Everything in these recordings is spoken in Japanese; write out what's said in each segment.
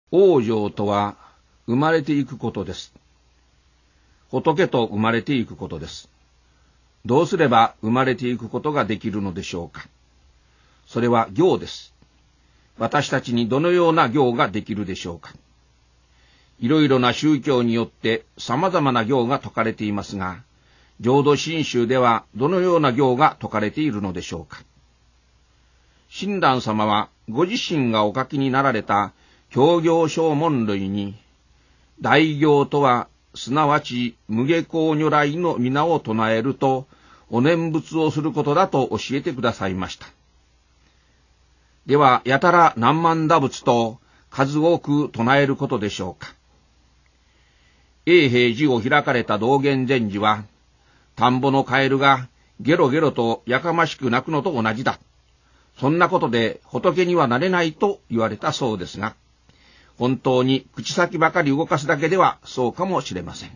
往生とは生まれていくことです。仏と生まれていくことです。どうすれば生まれていくことができるのでしょうか。それは行です。私たちにどのような行ができるでしょうか。いろいろな宗教によって様々な行が説かれていますが、浄土真宗ではどのような行が説かれているのでしょうか。親鸞様はご自身がお書きになられた教行証文類に、大行とはすなわち無下校如来の皆を唱えるとお念仏をすることだと教えてくださいました。ではやたら何万打仏と数多く唱えることでしょうか。永平寺を開かれた道元禅師は、田んぼのカエルがゲロゲロとやかましく鳴くのと同じだ。そんなことで仏にはなれないと言われたそうですが、本当に口先ばかり動かすだけではそうかもしれません。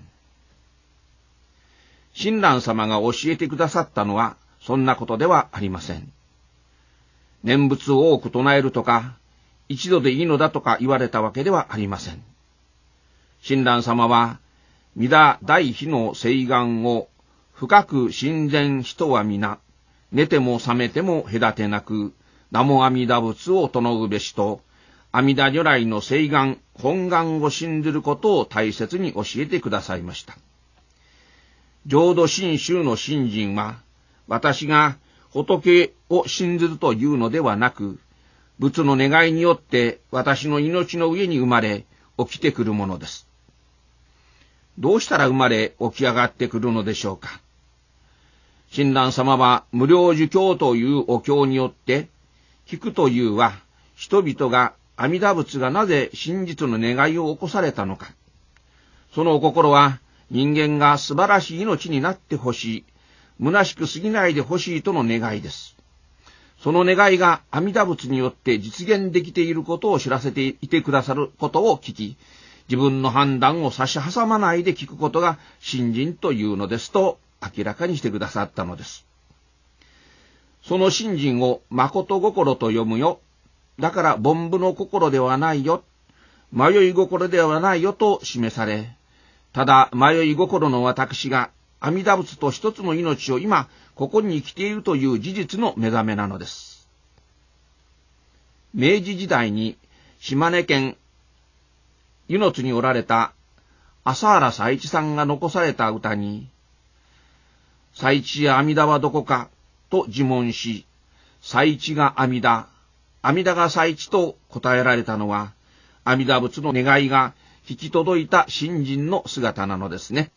親鸞様が教えてくださったのはそんなことではありません。念仏を多く唱えるとか、一度でいいのだとか言われたわけではありません。親鸞様は、皆大悲の誓願を深く信ぜ人は皆、寝ても覚めても隔てなく、南無阿弥陀仏を唱うべしと、阿弥陀如来の誓願、本願を信ずることを大切に教えてくださいました。浄土真宗の信心は、私が仏を信ずるというのではなく、仏の願いによって私の命の上に生まれ、起きてくるものです。どうしたら生まれ起き上がってくるのでしょうか。親鸞様は無量寿経というお経によって、聞くというは、人々が阿弥陀仏がなぜ真実の願いを起こされたのか。そのお心は人間が素晴らしい命になってほしい、虚しく過ぎないでほしいとの願いです。その願いが阿弥陀仏によって実現できていることを知らせていてくださることを聞き、自分の判断を差し挟まないで聞くことが信心というのですと明らかにしてくださったのです。その信心を誠心と読むよ。だから凡夫の心ではないよ。迷い心ではないよと示され、ただ迷い心の私が阿弥陀仏と一つの命を今ここに生きているという事実の目覚めなのです。明治時代に島根県湯の津におられた朝原佐一さんが残された歌に、佐一や阿弥陀はどこかと自問し、佐一が阿弥陀、阿弥陀が佐一と答えられたのは、阿弥陀仏の願いが引き届いた信心の姿なのですね。